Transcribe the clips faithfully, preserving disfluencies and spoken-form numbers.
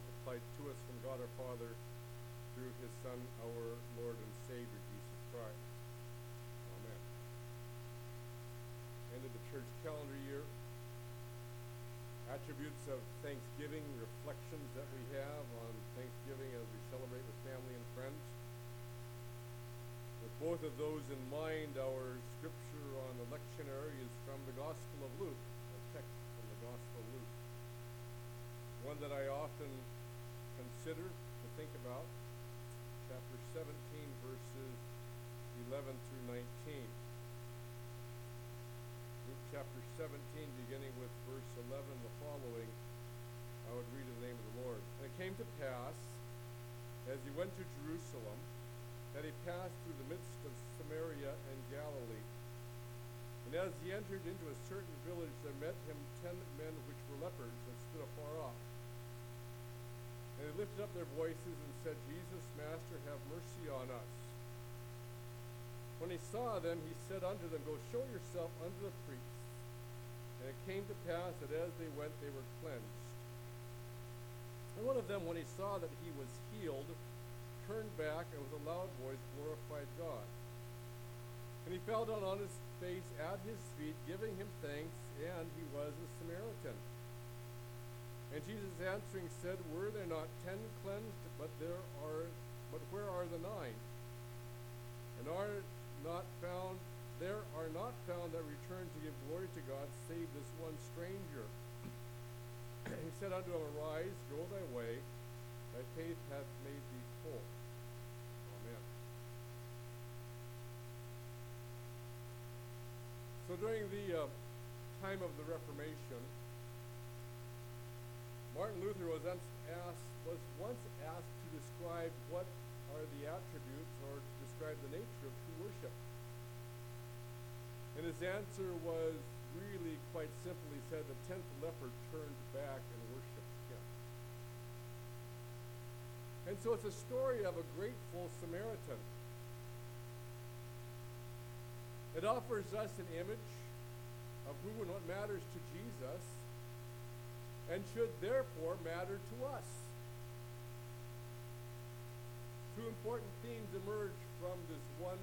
multiplied to us from God our Father through his Son, our Lord and Savior, Jesus Christ. Amen. End of the church calendar year. Attributes of Thanksgiving, reflections that we have on Thanksgiving as we celebrate with family and friends. With both of those in mind, our scripture on the lectionary is from the Gospel of Luke, a text from the Gospel of Luke. One that I often consider to think about, chapter seventeen, verses eleven through nineteen. Luke chapter seventeen, beginning with verse eleven, the following, I would read in the name of the Lord. And it came to pass, as he went to Jerusalem, that he passed through the midst of Samaria and Galilee. And as he entered into a certain village, there met him ten men which were lepers, and stood afar off. And they lifted up their voices and said, Jesus, Master, have mercy on us. When he saw them, he said unto them, Go show yourself unto the priests. And it came to pass that as they went, they were cleansed. And one of them, when he saw that he was healed, turned back, and with a loud voice glorified God. And he fell down on his face at his feet, giving him thanks, and he was a Samaritan. And Jesus answering said, Were there not ten cleansed? But there are, but where are the nine? And are not found, there are not found that return to give glory to God, save this one stranger. He said unto him, Arise, go thy way, thy faith hath made thee whole. Amen. So during the uh, time of the Reformation, Martin Luther was asked, was once asked to describe what are the attributes or to describe the nature of true worship. And his answer was really quite simple. He said the tenth leper turned back and worshipped him. And so it's a story of a grateful Samaritan. It offers us an image of who and what matters to Jesus and should therefore matter to us. Two important themes emerge from this one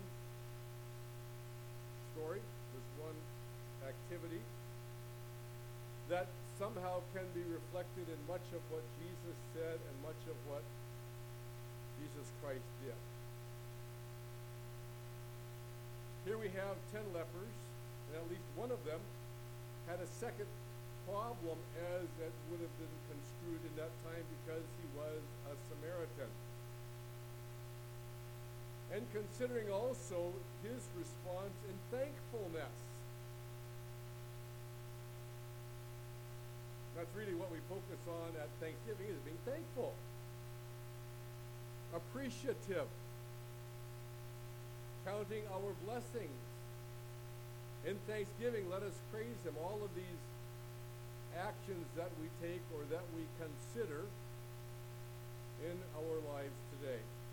story, this one activity, that somehow can be reflected in much of what Jesus said and much of what Jesus Christ did. Here we have ten lepers, and at least one of them had a second problem as it would have been construed in that time because he was a Samaritan. And considering also his response in thankfulness. That's really what we focus on at Thanksgiving, is being thankful. Appreciative. Counting our blessings. In Thanksgiving, let us praise him. All of these actions that we take or that we consider in our lives today.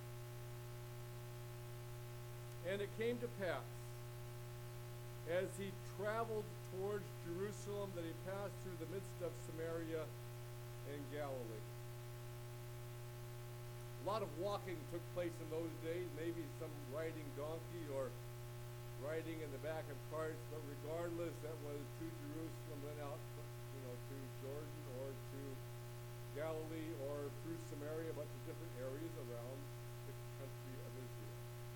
And it came to pass, as he traveled towards Jerusalem, that he passed through the midst of Samaria and Galilee. A lot of walking took place in those days, maybe some riding donkey or riding in the back of carts, but regardless, that was to Jerusalem, went out, you know, to Jordan or to Galilee or through Samaria, but to different areas around the country of Israel.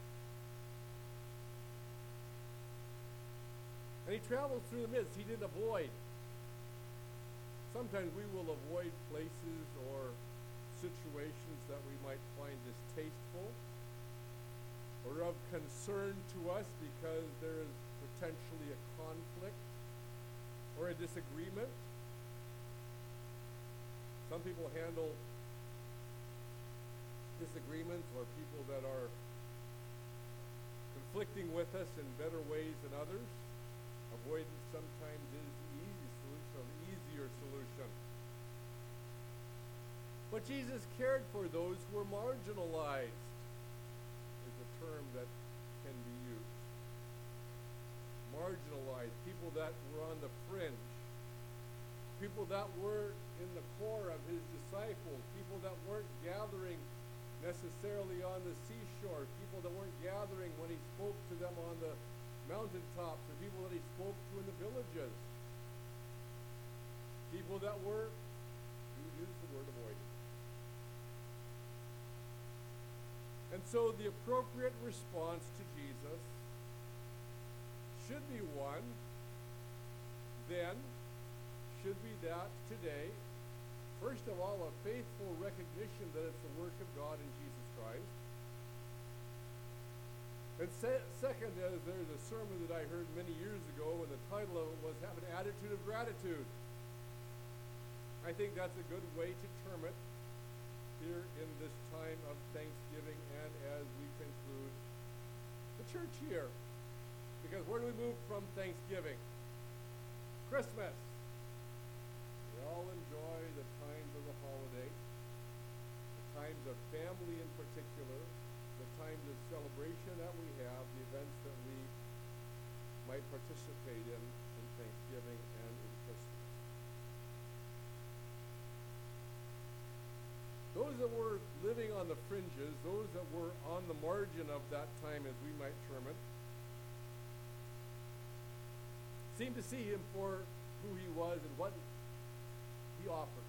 And he traveled through the midst. He didn't avoid. Sometimes we will avoid places or situations that we might find distasteful or of concern to us because there is potentially a conflict or a disagreement. Some people handle disagreements or people that are conflicting with us in better ways than others. Avoidance sometimes is the easy solution, or the easier solution. But Jesus cared for those who were marginalized, is a term that can be used. Marginalized, people that were on the fringe, people that were in the core of his disciples, people people that weren't gathering necessarily on the seashore, people that weren't gathering when he spoke to them on the mountaintops, or people that he spoke to in the villages. People that were, you use the word avoided. And so the appropriate response to Jesus should be one, then, should be that today. First of all, a faithful recognition that it's the work of God in Jesus Christ. And se- second, uh, there's a sermon that I heard many years ago, and the title of it was Have an Attitude of Gratitude. I think that's a good way to term it here in this time of Thanksgiving and as we conclude the church year. Because where do we move from Thanksgiving? Christmas. We all enjoy the times of the holiday, the times of family in particular, the times of celebration that we have, the events that we might participate in in Thanksgiving and in Christmas. Those that were living on the fringes, those that were on the margin of that time, as we might term it, seemed to see him for who he was and what he offered.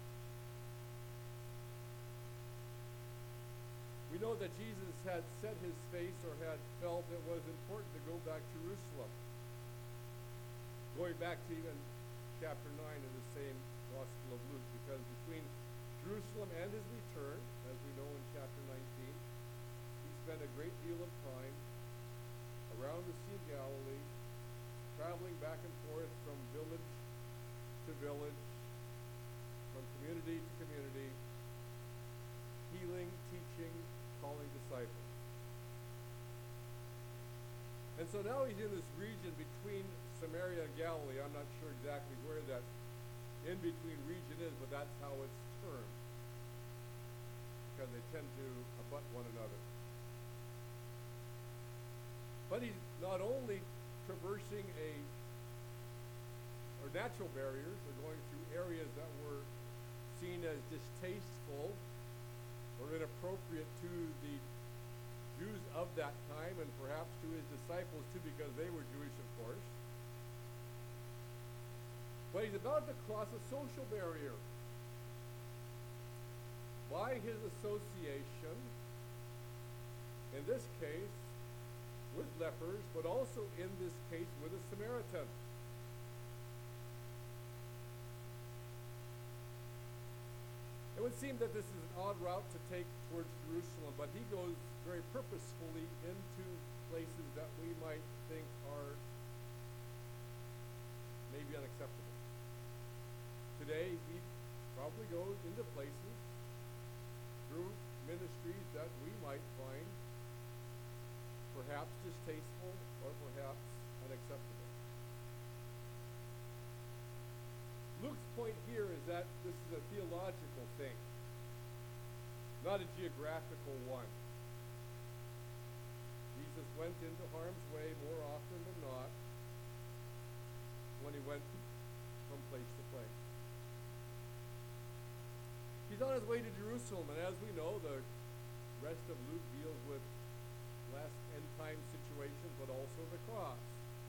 We know that Jesus had set his face, or had felt it was important to go back to Jerusalem. Going back to even chapter nine of the same Gospel of Luke, because between Jerusalem and his return, as we know in chapter nineteen, he spent a great deal of time around the Sea of Galilee, traveling back and forth from village to village, from community to community, healing, teaching, calling disciples. And so now he's in this region between Samaria and Galilee. I'm not sure exactly where that in-between region is, but that's how it's termed, because they tend to abut one another. But he's not only traversing a or natural barriers, or going through areas that were seen as distasteful or inappropriate to the Jews of that time, and perhaps to his disciples too, because they were Jewish, of course. But he's about to cross a social barrier by his association, in this case, with lepers, but also in this case with a Samaritan. It would seem that this is an odd route to take towards Jerusalem, but he goes very purposefully into places that we might think are maybe unacceptable. Today, he probably goes into places through ministries that we might find perhaps distasteful or perhaps unacceptable. Luke's point here is that this is a theological thing, not a geographical one. Jesus went into harm's way more often than not when he went from place to place. He's on his way to Jerusalem, and as we know, the rest of Luke deals with less end-time situations, but also the cross.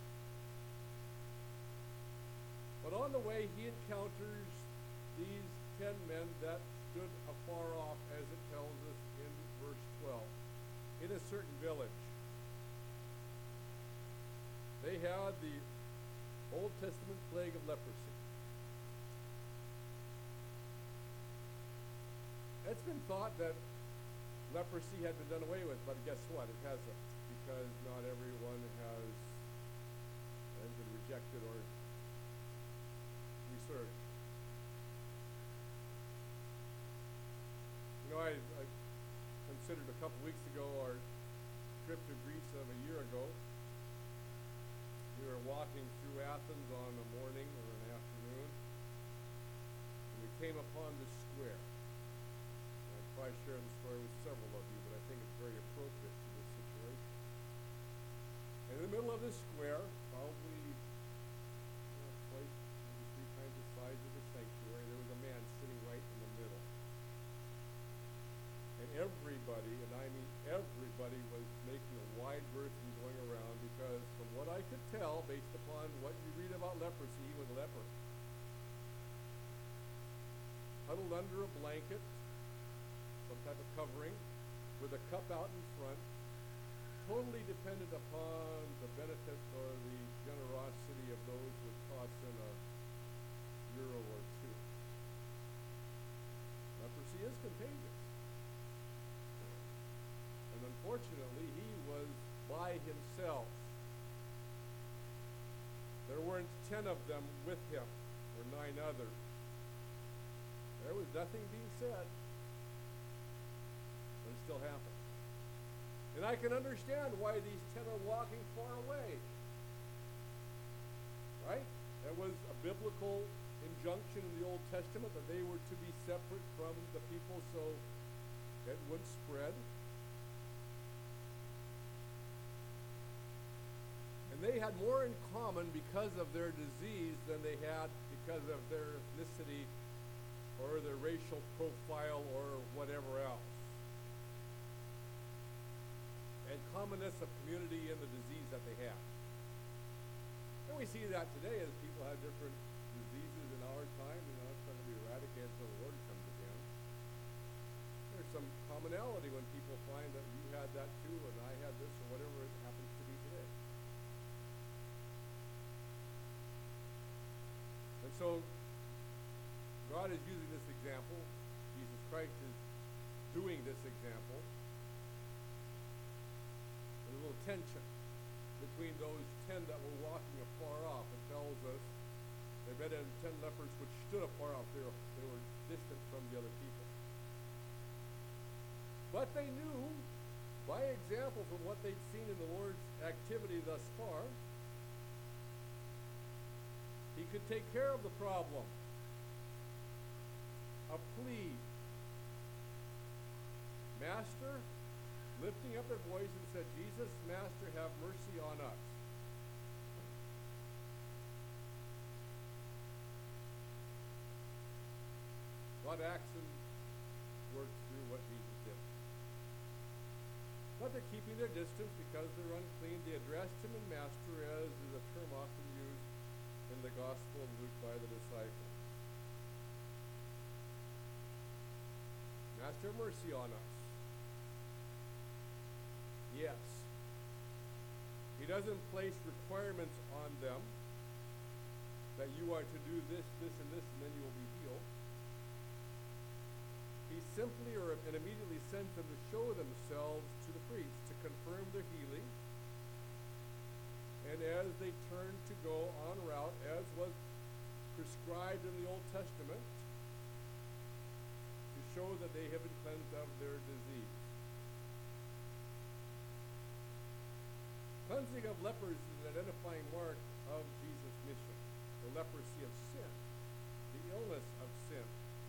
But on the way, he encounters these ten men that stood afar off, as it tells us in verse twelve, in a certain village. They had the Old Testament plague of leprosy. It's been thought that leprosy had been done away with, but guess what? It hasn't, because not everyone has, has been rejected or researched. You know, I, I considered a couple weeks ago our trip to Greece of a year ago. We were walking through Athens on a morning or an afternoon, and we came upon this square. And I'd probably share the story with several of you, but I think it's very appropriate to this situation. And in the middle of this square, probably you know, twice, maybe three times the size of the sanctuary, there was a man sitting right in the middle. everybody, and I mean everybody, was making a wide berth and going around because from what I could tell, based upon what you read about leprosy, he was a leper. Huddled under a blanket, some type of covering, with a cup out in front, totally dependent upon the benefit or the generosity of those who would toss in a euro or two. Leprosy is contagious. And unfortunately, he was by himself. There weren't ten of them with him, or nine others. There was nothing being said, but it still happened. And I can understand why these ten are walking far away. Right? There was a biblical injunction in the Old Testament that they were to be separate from the people so it wouldn't spread. And they had more in common because of their disease than they had because of their ethnicity or their racial profile or whatever else. And commonness of community in the disease that they had. And we see that today as people have different diseases in our time. You know, it's going to be eradicated until the Lord comes again. There's some commonality when people find that you had that too and I had this or whatever it happens to be today. And so God is using this example. Jesus Christ is doing this example. There's a little tension between those ten that were walking afar off. It tells us they met in ten lepers which stood afar off. They were, they were distant from the other people. But they knew, by example from what they'd seen in the Lord's activity thus far, he could take care of the problem. A plea. Master, lifting up their voice and said, Jesus, Master, have mercy on us. God acts and works through what Jesus did. But they're keeping their distance because they're unclean. They addressed him in Master, as is a term often used in the Gospel of Luke by the disciples. Master, have mercy on us. Yes. He doesn't place requirements on them that you are to do this, this, and this, and then you will be healed. He simply or and immediately sends them to show themselves to the priest to confirm their healing. And as they turn to go en route, as was prescribed in the Old Testament, to show that they have been cleansed of their disease. Cleansing of lepers is an identifying mark of Jesus' mission. The leprosy of sin, the illness of sin.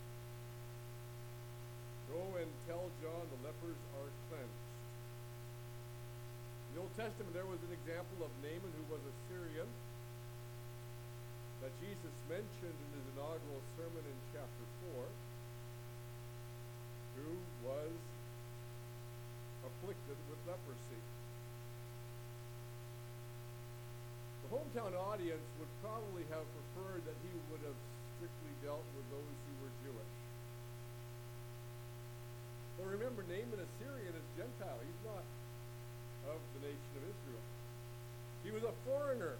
Go and tell John the lepers are cleansed. In the Old Testament, there was an example of Naaman, who was a Syrian, that Jesus mentioned in his inaugural sermon in chapter four, who was afflicted with leprosy. The hometown audience would probably have preferred that he would have strictly dealt with those who were Jewish. But remember, Naaman, a Syrian, is Gentile. He's not of the nation of Israel. He was a foreigner.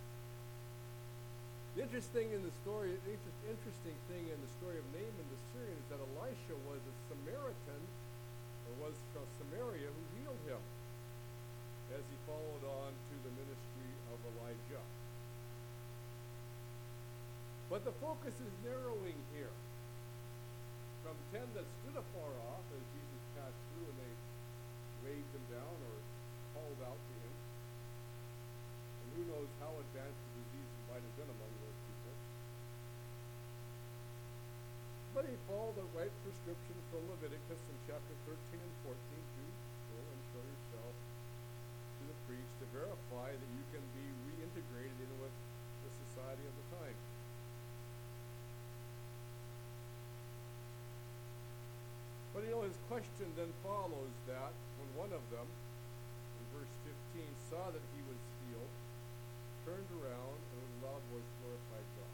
The interesting in the story, the interest, interesting thing in the story of Naaman the Syrian is that Elisha was a Samaritan, or was from Samaria, who healed him as he followed on to the ministry of Elijah. But the focus is narrowing here. From ten that stood afar off as Jesus passed through and they waved him down or called out to him. And who knows how advanced the disease might have been among those people. But he followed the right prescription from Leviticus in chapter thirteen and fourteen to go and show yourself to the priest to verify that you can be reintegrated in with the society of the time. But you know, his question then follows that when one of them, in verse fifteen, saw that he was healed, turned around, and with a loud voice glorified God.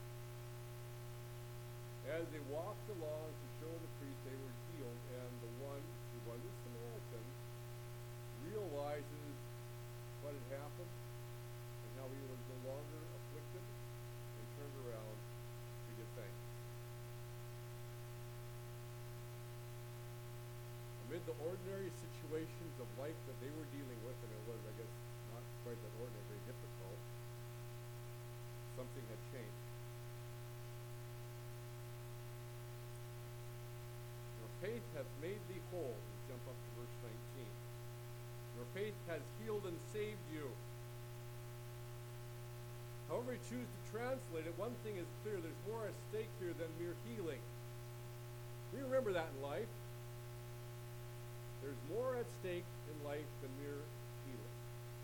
As they walked along to show the priest they were healed, and the one who was a Samaritan realizes what had happened and how he was no longer afflicted, and turned around to give thanks. Amid the ordinary situations of life that they were dealing with, and it was, I guess, not quite that ordinary, very difficult, something had changed. Your faith hath made thee whole. We jump up to verse nineteen. Your faith has healed and saved you. However you choose to translate it, one thing is clear. There's more at stake here than mere healing. We remember that in life. There's more at stake in life than mere healing.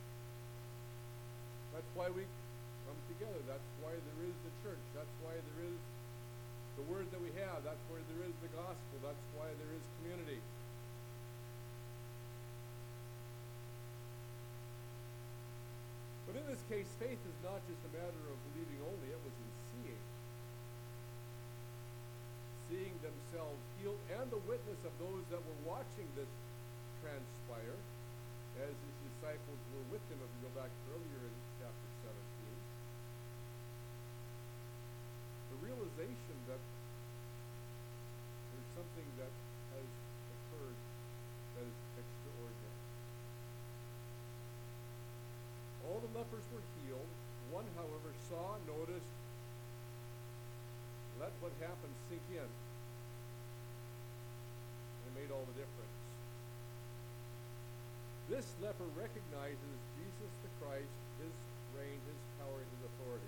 That's why we come together. That's why there is the church. That's why there is the word that we have. That's why there is the gospel. That's why there is community. But in this case, faith is not just a matter of believing only. It was in seeing. Seeing themselves healed, and the witness of those that were watching this transpire, as his disciples were with him, if we go back earlier in chapter seventeen. The realization that there's something that has occurred that is extraordinary. All the lepers were healed. One, however, saw, noticed, let what happened sink in. And it made all the difference. This leper recognizes Jesus the Christ, his reign, his power, his authority.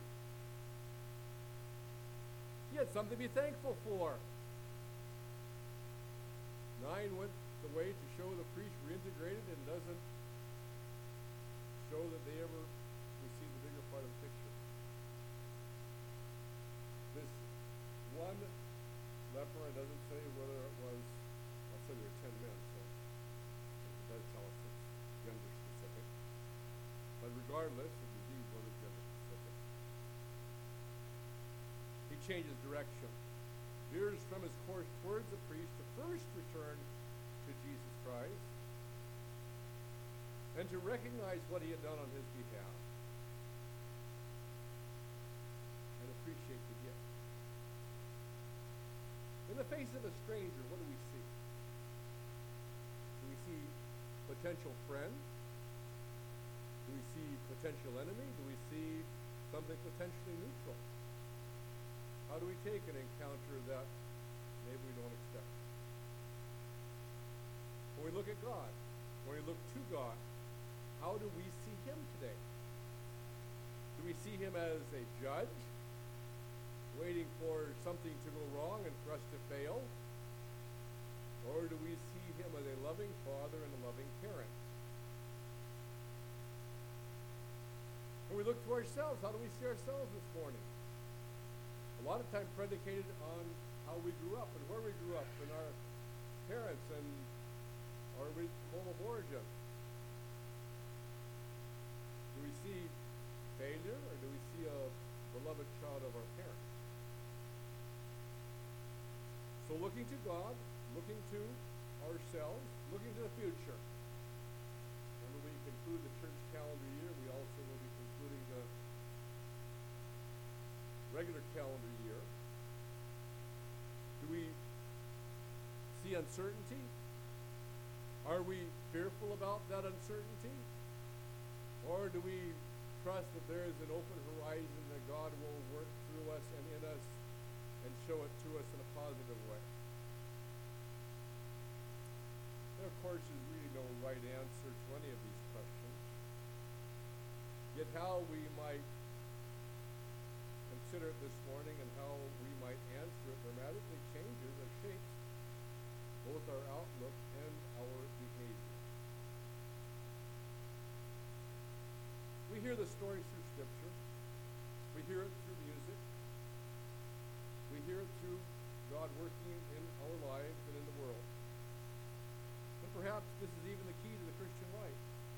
He had something to be thankful for. Nine went the way to show the priest reintegrated and doesn't show that they ever received the bigger part of the picture. This one leper, it doesn't say whether it was, I'll say there were ten men, so it does tell us it's gender specific. But regardless, the disease wasn't gender specific. He changes direction, veers from his course towards the priest to first return to Jesus Christ and to recognize what he had done on his behalf and appreciate the gift. In the face of a stranger, what do we see? Do we see potential friend? Do we see potential enemy? Do we see something potentially neutral? How do we take an encounter that maybe we don't expect? When we look at God, when we look to God, how do we see him today? Do we see him as a judge, waiting for something to go wrong and for us to fail? Or do we see him as a loving father and a loving parent? When we look to ourselves, how do we see ourselves this morning? A lot of time predicated on how we grew up and where we grew up and our parents and our home of origin. Do we see failure, or do we see a beloved child of our parents? So looking to God, looking to ourselves, looking to the future. And when we conclude the church calendar year, we also will be concluding the regular calendar year. Do we see uncertainty? Are we fearful about that uncertainty? Or do we trust that there is an open horizon that God will work through us and in us and show it to us in a positive way? There, of course, is really no right answer to any of these questions. Yet how we might consider it this morning and how we might answer it dramatically changes or shapes both our outlook and our behavior. We hear the stories through Scripture. We hear it through music. We hear it through God working in our lives and in the world. this is even the key to the Christian life.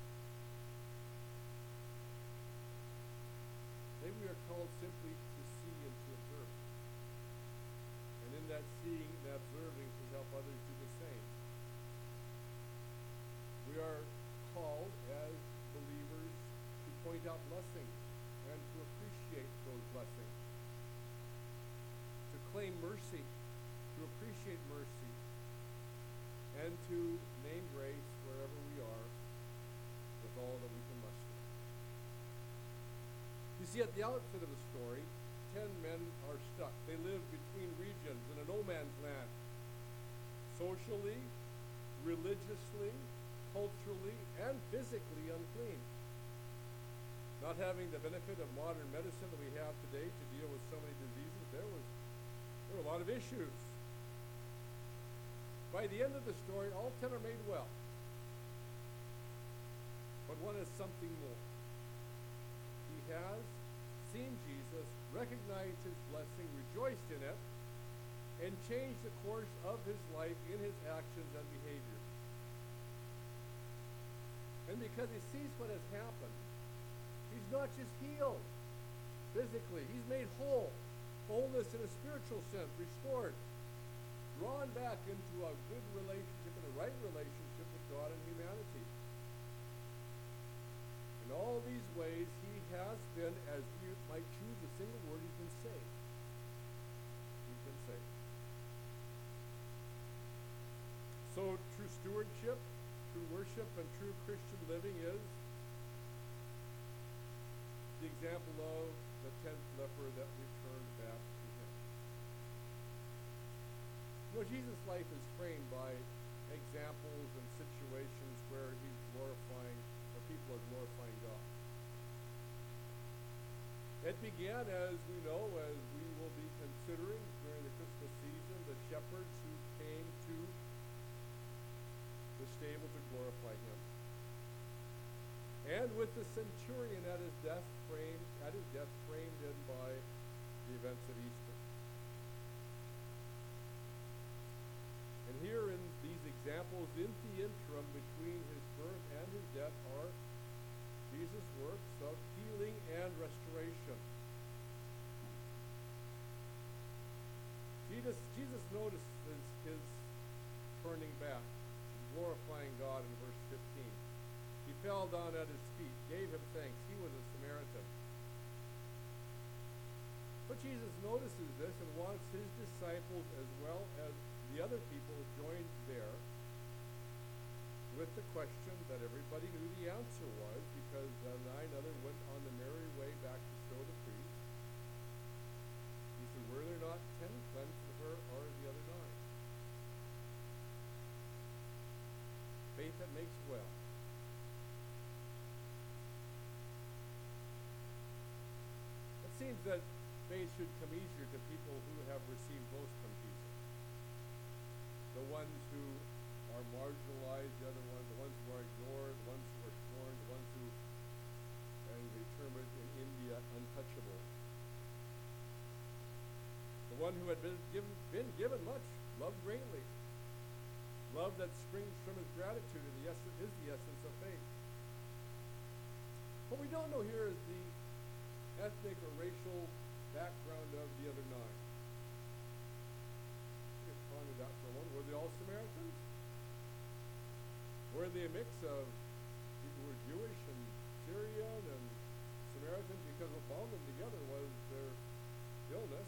Maybe we are called simply to see and to observe. And in that seeing and observing to help others do the same. We are called as believers to point out blessings and to appreciate those blessings. To claim mercy, to appreciate mercy, and to name grace wherever we are with all that we can muster. You see, at the outset of the story, ten men are stuck. They live between regions in a no man's land. Socially, religiously, culturally, and physically unclean. Not having the benefit of modern medicine that we have today to deal with so many diseases, there was there were a lot of issues. By the end of the story, all ten are made well. But one has something more. He has seen Jesus, recognized his blessing, rejoiced in it, and changed the course of his life in his actions and behaviors. And because he sees what has happened, he's not just healed physically, he's made whole. Wholeness in a spiritual sense, restored, drawn back into a good relationship and a right relationship with God and humanity. In all these ways, he has been, as we might choose a single word, he's been saved. He's been saved. So true stewardship, true worship, and true Christian living is the example of the tenth leper that returned back to him. You know, Jesus' life is framed by examples and situations where he's glorifying, or people are glorifying God. It began, as we know, as we will be considering during the Christmas season, the shepherds who came to the stable to glorify him. And with the centurion at his death framed, at his death framed in by the events of Easter. And here in these examples, in the interim between his birth and his death, are Jesus' works of healing and restoration. Jesus, Jesus notices his turning back, glorifying God in verse fifteen. He fell down at his feet, gave him thanks. He was a Samaritan. But Jesus notices this and wants his disciples, as well as the other people joined there, with the question that everybody knew the answer was, because the nine other went on the merry way back to show the priest. He said, were there not ten cleansed of her, or the other nine? Faith that makes well. It seems that faith should come easier to people who have received most from Jesus. The ones who are marginalized, the other ones, the ones who are ignored, the ones who are scorned, the ones who, as they term it in India, untouchable. The one who had been given, been given much, loved greatly. Love that springs from his gratitude and the essence, is the essence of faith. What we don't know here is the ethnic or racial background of the other nine. Just ponder that for a moment. Were they all Samaritans? Were they a mix of people who were Jewish and Syrian and Samaritans? Because what bound them together was their illness.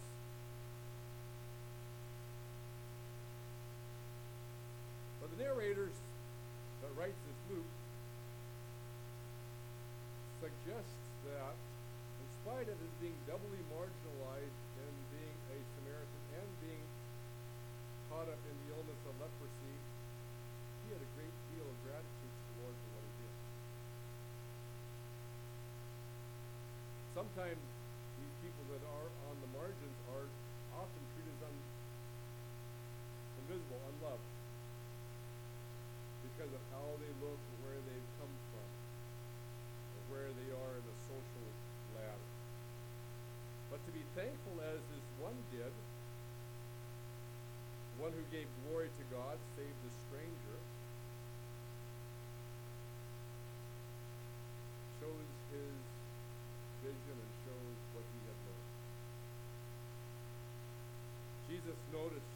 But the narrators that writes this Luke suggests that in spite of his being doubly marginalized and being a Samaritan and being caught up in the illness of leprosy, he had a great deal of gratitude to the Lord for what he did. Sometimes these people that are on the margins are often treated as un- invisible, unloved, because of how they look or where they've come from, or where they are in the social ladder. But to be thankful as this one did, one who gave glory to God, saved a stranger, noticed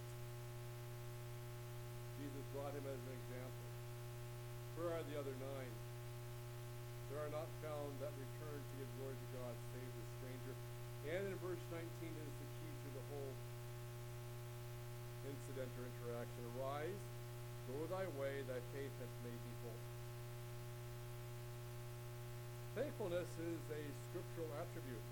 Jesus brought him as an example. Where are the other nine? There are not found that return to give glory to God, save the stranger. And in verse nineteen is the key to the whole incident or interaction. Arise, go thy way, thy faith hath made thee whole. Thankfulness is a scriptural attribute.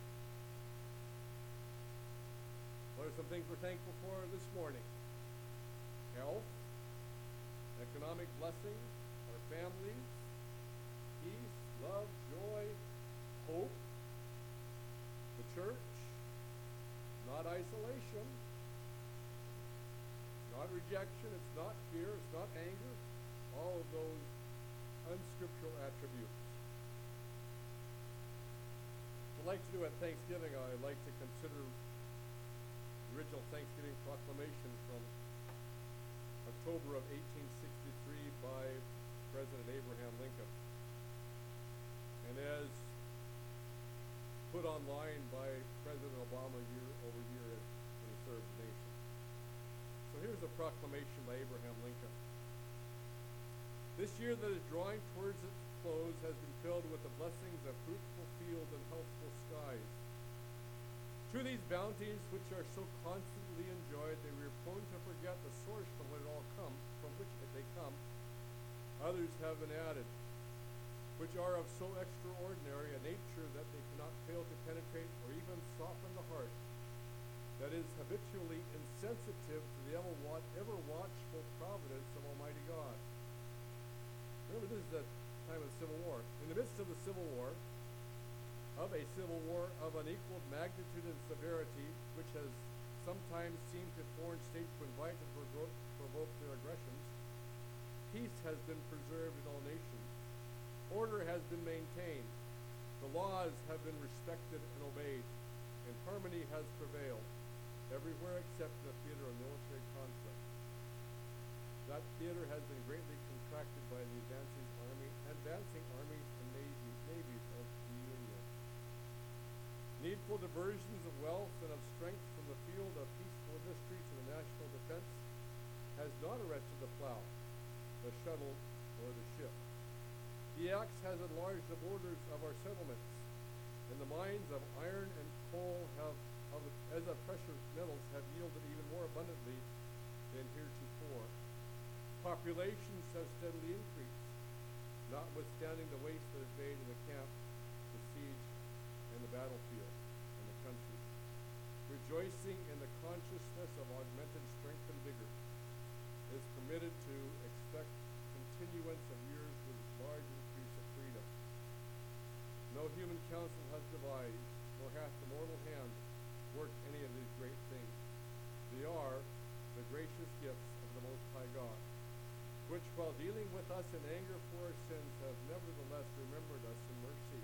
What are some things we're thankful for this morning? Health, economic blessing, our families, peace, love, joy, hope, the church, not isolation, not rejection, it's not fear, it's not anger, all of those unscriptural attributes. What I'd like to do at Thanksgiving, I'd like to consider the original Thanksgiving proclamation from October of eighteen sixty-three by President Abraham Lincoln. And as put online by President Obama year over year as when he served the nation. So here's a proclamation by Abraham Lincoln. This year that is drawing towards its close has been filled with the blessings of fruitful fields and healthful skies. To these bounties which are so constantly enjoyed, they were prone to forget the source from which it all come, from which they come. Others have been added, which are of so extraordinary a nature that they cannot fail to penetrate or even soften the heart that is habitually insensitive to the ever, watch, ever watchful providence of Almighty God. Remember, this is the time of the Civil War. In the midst of the Civil War, of a civil war of unequaled magnitude and severity, which has sometimes seemed to foreign states to invite and provoke, provoke their aggressions, peace has been preserved in all nations. Order has been maintained. The laws have been respected and obeyed, and harmony has prevailed everywhere except in the theater of military conflict. That theater has been greatly contracted by the advancing army, advancing armies and navy, navies of the Union. Needful diversions of wealth and of strength from the field of peaceful industry to the national defense has not arrested the plow, the shuttle, or the ship. The axe has enlarged the borders of our settlements, and the mines of iron and coal have, of, as of precious metals, have yielded even more abundantly than heretofore. Populations have steadily increased, notwithstanding the waste that is made in the camp, the siege, and the battlefield, and the country. Rejoicing in the consciousness of augmented strength and vigor is permitted to expect continuance of years with large increase of freedom. No human counsel has devised, nor hath the mortal hand worked any of these great things. They are the gracious gifts of the Most High God, which while dealing with us in anger for our sins have nevertheless remembered us in mercy.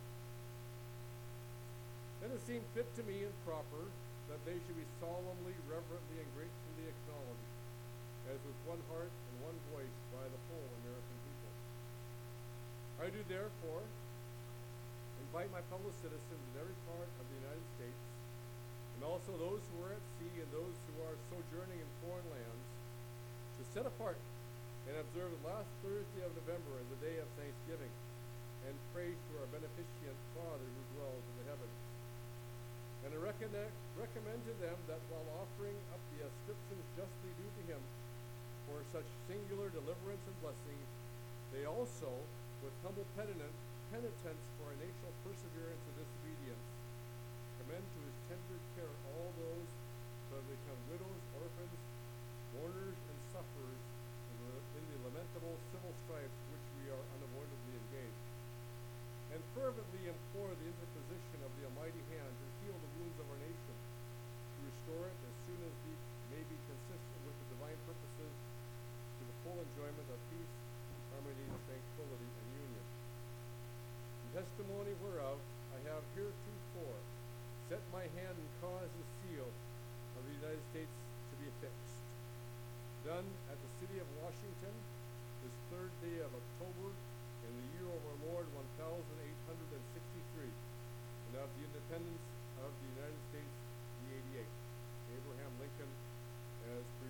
Then it seemed fit to me and proper that they should be solemnly, reverently, and gratefully acknowledged, as with one heart and one voice by the whole American people. I do therefore invite my fellow citizens in every part of the United States, and also those who are at sea and those who are sojourning in foreign lands, to set apart and observe the last Thursday of November as a day of thanksgiving, and pray to our beneficent Father who dwells in the heavens. And I recommend to them that while offering up the ascriptions justly due to him for such singular deliverance and blessing, they also, with humble penitence, penitence for our national perseverance and disobedience, commend to his tender care all those who have become widows, orphans, mourners, and sufferers in the, in the lamentable civil strife which we are unavoidably engaged, and fervently implore the interposition of the Almighty hand to heal the wounds of our nation, to restore it as soon as it may be consistent with the divine purposes to the full enjoyment of peace, harmony, tranquility, and union. In testimony whereof I have heretofore set my hand and caused the seal of the United States to be affixed. Done at the city of Washington, this third day of October, in the year of our Lord one thousand eight hundred sixty-three, and of the independence of the United States, the eighty-eighth. Abraham Lincoln, as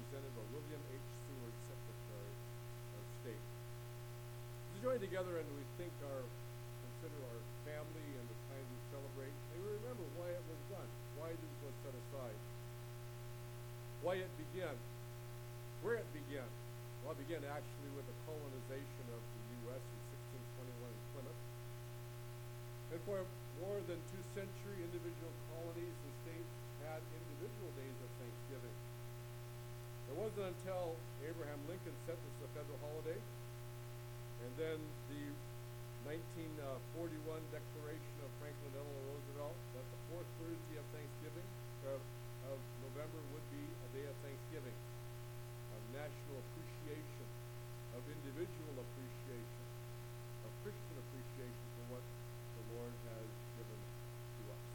join together and we think our, consider our family and the times we celebrate, and we remember why it was done, why this was set aside, why it began, where it began. Well, it began actually with the colonization of the U S in sixteen twenty-one in Plymouth. And for more than two centuries, individual colonies and states had individual days of Thanksgiving. It wasn't until Abraham Lincoln set this as a federal holiday, and then the nineteen forty-one Declaration of Franklin Delano Roosevelt that the fourth Thursday of Thanksgiving, of, of November, would be a day of Thanksgiving, of national appreciation, of individual appreciation, of Christian appreciation for what the Lord has given to us.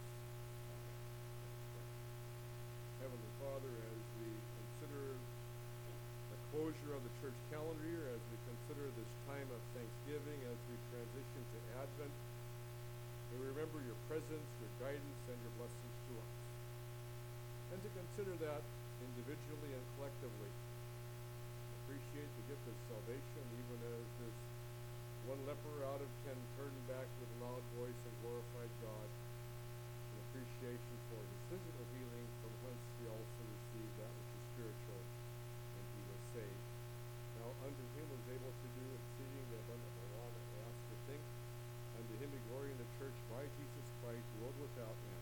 Heavenly Father, as we consider the closure of the church calendar year, as we consider this time of Thanksgiving, as we transition to Advent, may we remember your presence, your guidance, and your blessings to us. And to consider that individually and collectively, appreciate the gift of salvation, even as this one leper out of ten turned back with a loud voice and glorified God, in appreciation for his physical healing, from whence he also received that which is spiritual, and he was saved. Now unto him was able to do exceedingly abundantly all that we ask or think. Unto him be glory in the church by Jesus Christ, world without end.